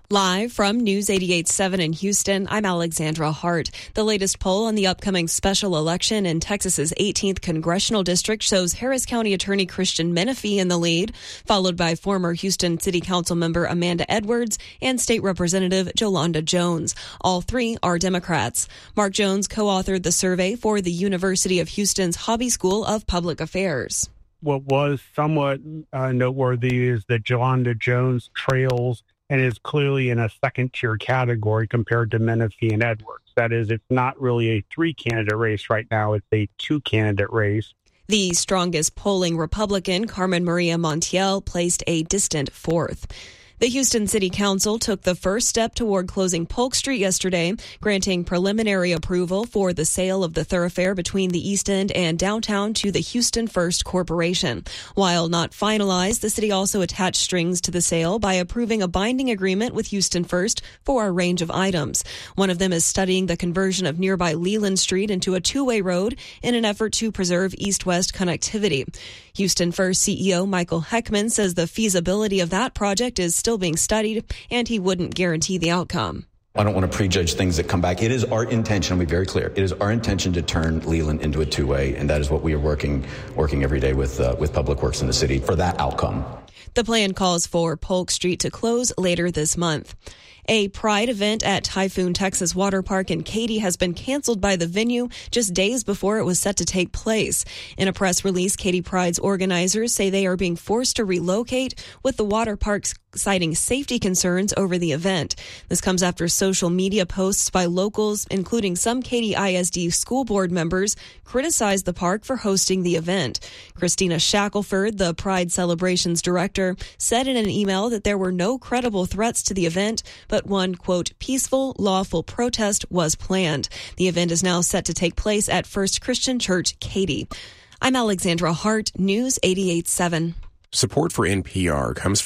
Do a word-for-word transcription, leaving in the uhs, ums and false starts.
Live from News eighty-eight point seven in Houston, I'm Alexandra Hart. The latest poll on the upcoming special election in Texas's eighteenth congressional district shows Harris County Attorney Christian Menefee in the lead, followed by former Houston City Council member Amanda Edwards and State Representative Jolanda Jones. All three are Democrats. Mark Jones co-authored the survey for the University of Houston's Hobby School of Public Affairs. What was somewhat uh, noteworthy is that Jolanda Jones trails and is clearly in a second-tier category compared to Menefee and Edwards. That is, it's not really a three-candidate race right now. It's a two-candidate race. The strongest polling Republican, Carmen Maria Montiel, placed a distant fourth. The Houston City Council took the first step toward closing Polk Street yesterday, granting preliminary approval for the sale of the thoroughfare between the East End and downtown to the Houston First Corporation. While not finalized, the city also attached strings to the sale by approving a binding agreement with Houston First for a range of items. One of them is studying the conversion of nearby Leland Street into a two-way road in an effort to preserve east-west connectivity. Houston First C E O Michael Heckman says the feasibility of that project is still being studied, and he wouldn't guarantee the outcome. I don't want to prejudge things that come back. It is our intention, I'll be very clear, it is our intention to turn Leland into a two-way, and that is what we are working working every day with uh, with Public Works in the city for that outcome. The plan calls for Polk Street to close later this month. A Pride event at Typhoon Texas Water Park in Katy has been canceled by the venue just days before it was set to take place. In a press release, Katy Pride's organizers say they are being forced to relocate, with the water parks citing safety concerns over the event. This comes after social media posts by locals, including some Katy I S D school board members, criticized the park for hosting the event. Christina Shackelford, the Pride Celebrations director, said in an email that there were no credible threats to the event, but one, quote, peaceful, lawful protest was planned. The event is now set to take place at First Christian Church, Katy. I'm Alexandra Hart, News eighty-eight point seven. Support for N P R comes from